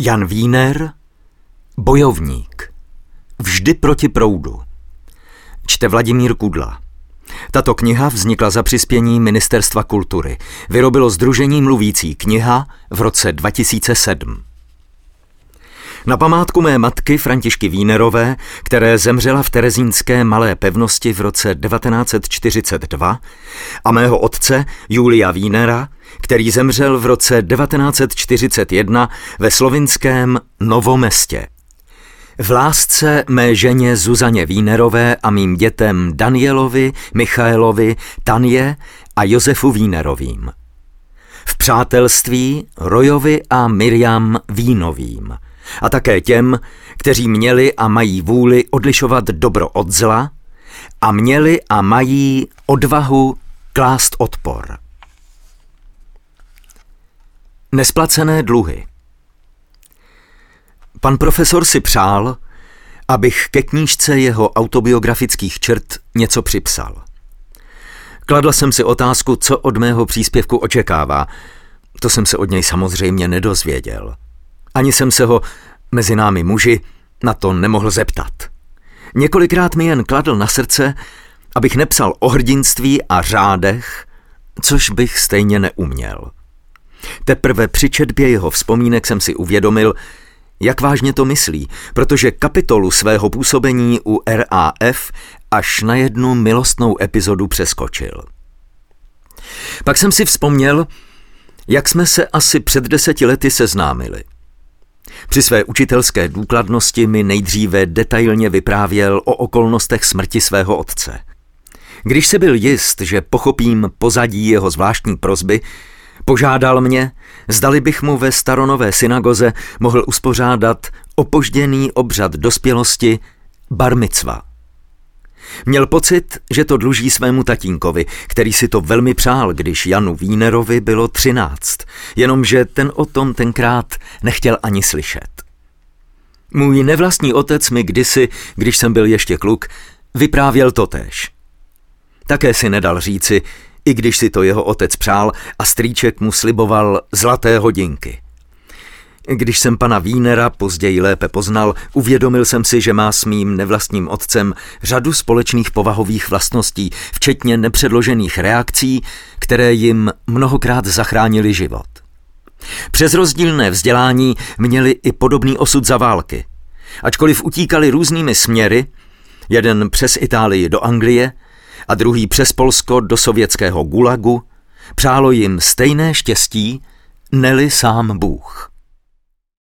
Jan Víner, Bojovník. Vždy proti proudu. Čte Vladimír Kudla. Tato kniha vznikla za přispění Ministerstva kultury. Vyrobilo sdružení Mluvící kniha v roce 2007. Na památku mé matky Františky Vínerové, které zemřela v terezínské Malé Pevnosti v roce 1942, a mého otce Julia Vínera, který zemřel v roce 1941 ve slovinském Novomestě. V lásce mé ženě Zuzaně Vínerové a mým dětem Danielovi, Michaelovi, Tanje a Josefu Vínerovým. V přátelství Rojovi a Miriam Vínovým. A také těm, kteří měli a mají vůli odlišovat dobro od zla a měli a mají odvahu klást odpor. Nesplacené dluhy. Pan profesor si přál, abych ke knížce jeho autobiografických črt něco připsal. Kladla jsem si otázku, co od mého příspěvku očekává. To jsem se od něj samozřejmě nedozvěděl. Ani jsem se ho, mezi námi muži, na to nemohl zeptat. Několikrát mi jen kladl na srdce, abych nepsal o hrdinství a řádech, což bych stejně neuměl. Teprve při četbě jeho vzpomínek jsem si uvědomil, jak vážně to myslí, protože kapitolu svého působení u RAF až na jednu milostnou epizodu přeskočil. Pak jsem si vzpomněl, jak jsme se asi před 10 lety seznámili. Při své učitelské důkladnosti mi nejdříve detailně vyprávěl o okolnostech smrti svého otce. Když se byl jist, že pochopím pozadí jeho zvláštní prosby, požádal mě, zdali bych mu ve staronové synagoze mohl uspořádat opožděný obřad dospělosti bar micva. Měl pocit, že to dluží svému tatínkovi, který si to velmi přál, když Janu Vínerovi bylo 13, jenomže ten o tom tenkrát nechtěl ani slyšet. Můj nevlastní otec mi kdysi, když jsem byl ještě kluk, vyprávěl totéž. Také si nedal říci, i když si to jeho otec přál a strýček mu sliboval zlaté hodinky. Když jsem pana Vínera později lépe poznal, uvědomil jsem si, že má s mým nevlastním otcem řadu společných povahových vlastností, včetně nepředložených reakcí, které jim mnohokrát zachránily život. Přes rozdílné vzdělání měli i podobný osud za války. Ačkoliv utíkali různými směry, jeden přes Itálii do Anglie a druhý přes Polsko do sovětského gulagu, přálo jim stejné štěstí, neli sám Bůh.